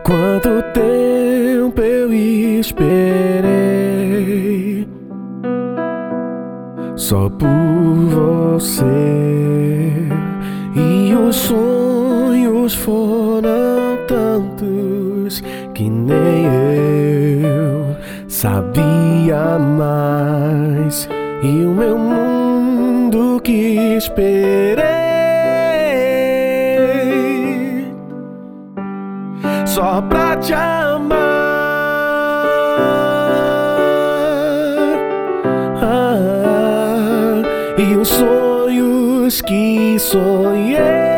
Quanto tempo eu esperei só por você, e os sonhos foram tantos que nem eu sabia mais, e o meu mundo que esperei só pra te amar. E os sonhos que sonhei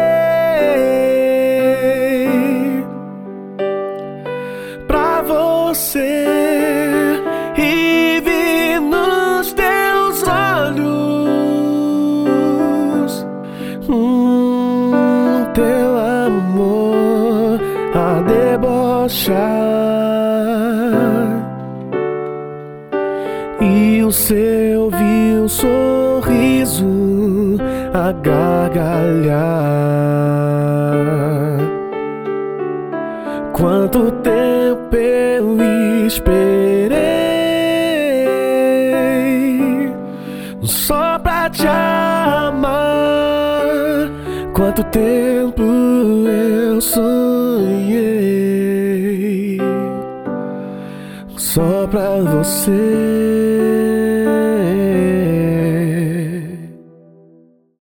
pra você, e vi nos teus olhos teu amor a debochar, e o seu vil sorriso a gargalhar. Quanto tempo eu esperei só pra te amar. Quanto tempo eu sonhei só pra você.